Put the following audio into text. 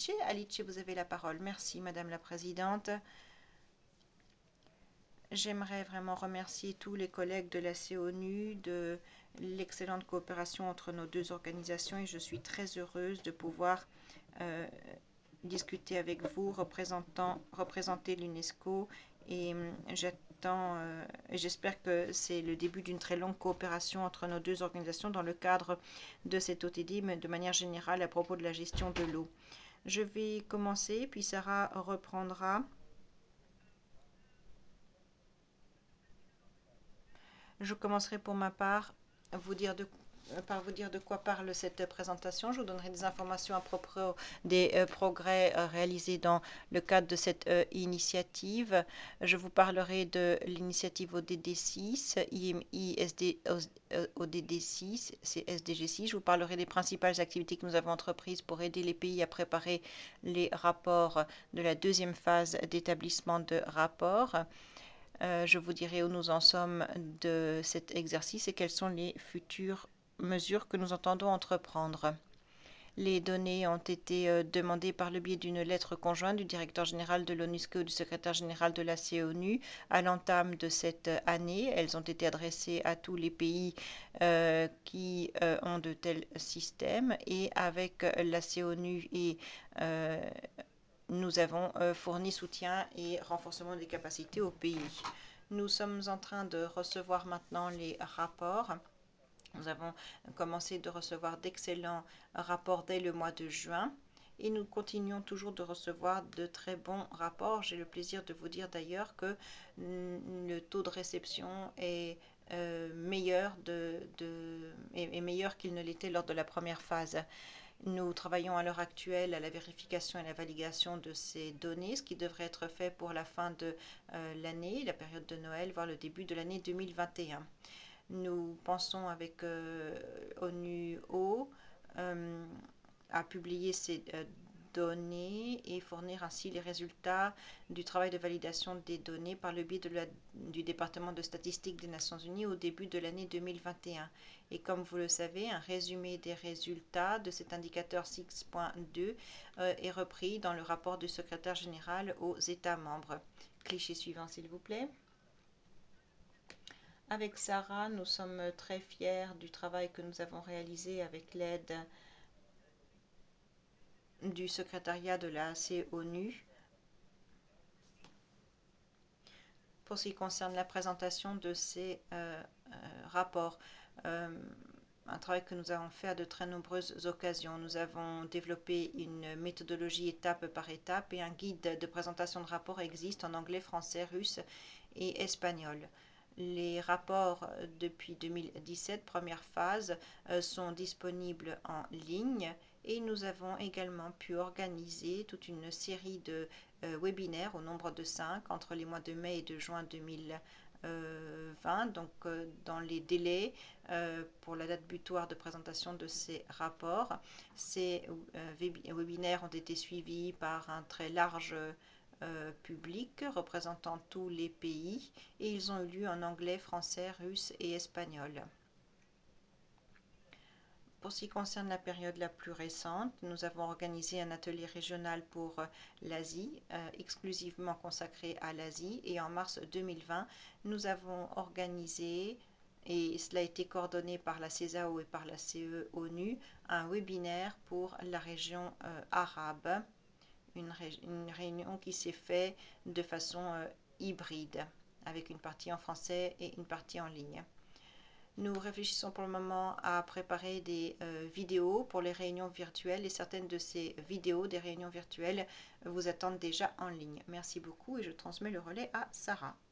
Alice. Alice, vous avez la parole. Merci, Madame la Présidente. J'aimerais vraiment remercier tous les collègues de la CONU de l'excellente coopération entre nos deux organisations et je suis très heureuse de pouvoir euh, discuter avec vous, représenter l'UNESCO et j'espère que c'est le début d'une très longue coopération entre nos deux organisations dans le cadre de cette OTD, mais de manière générale à propos de la gestion de l'eau. Je vais commencer, puis Sarah reprendra. Je commencerai pour ma part par vous dire de quoi parle cette présentation. Je vous donnerai des informations à propos des progrès réalisés dans le cadre de cette initiative. Je vous parlerai de l'initiative ODD6, IMI ODD6, c'est SDG6. Je vous parlerai des principales activités que nous avons entreprises pour aider les pays à préparer les rapports de la deuxième phase d'établissement de rapports. Je vous dirai où nous en sommes de cet exercice et quelles sont les futures mesures que nous entendons entreprendre. Les données ont été demandées par le biais d'une lettre conjointe du directeur général de l'ONUSCO et du secrétaire général de la CONU à l'entame de cette année. Elles ont été adressées à tous les pays qui ont de tels systèmes et avec la CONU et nous avons fourni soutien et renforcement des capacités au pays. Nous sommes en train de recevoir maintenant les rapports. Nous avons commencé de recevoir d'excellents rapports dès le mois de juin et nous continuons toujours de recevoir de très bons rapports. J'ai le plaisir de vous dire d'ailleurs que le taux de réception est meilleur qu'il ne l'était lors de la première phase. Nous travaillons à l'heure actuelle à la vérification et la validation de ces données, ce qui devrait être fait pour la fin de l'année, la période de Noël, voire le début de l'année 2021. Nous pensons avec ONU-O à publier ces données et fournir ainsi les résultats du travail de validation des données par le biais du département de statistique des Nations Unies au début de l'année 2021. Et comme vous le savez, un résumé des résultats de cet indicateur 6.2 est repris dans le rapport du secrétaire général aux États membres. Cliché suivant, s'il vous plaît. Avec Sarah, nous sommes très fiers du travail que nous avons réalisé avec l'aide du secrétariat de la CONU pour ce qui concerne la présentation de ces rapports. Un travail que nous avons fait à de très nombreuses occasions. Nous avons développé une méthodologie étape par étape et un guide de présentation de rapports existe en anglais, français, russe et espagnol. Les rapports depuis 2017, première phase, sont disponibles en ligne et nous avons également pu organiser toute une série de webinaires au nombre de 5 entre les mois de mai et de juin 2020, donc dans les délais pour la date butoir de présentation de ces rapports. Ces webinaires ont été suivis par un très large public représentant tous les pays et ils ont eu lieu en anglais, français, russe et espagnol. Pour ce qui concerne la période la plus récente, nous avons organisé un atelier régional pour l'Asie, exclusivement consacré à l'Asie. Et en mars 2020, nous avons organisé, et cela a été coordonné par la CESAO et par la CE-ONU, un webinaire pour la région arabe, une réunion qui s'est faite de façon hybride, avec une partie en français et une partie en ligne. Nous réfléchissons pour le moment à préparer des vidéos pour les réunions virtuelles et certaines de ces vidéos des réunions virtuelles vous attendent déjà en ligne. Merci beaucoup et je transmets le relais à Sarah.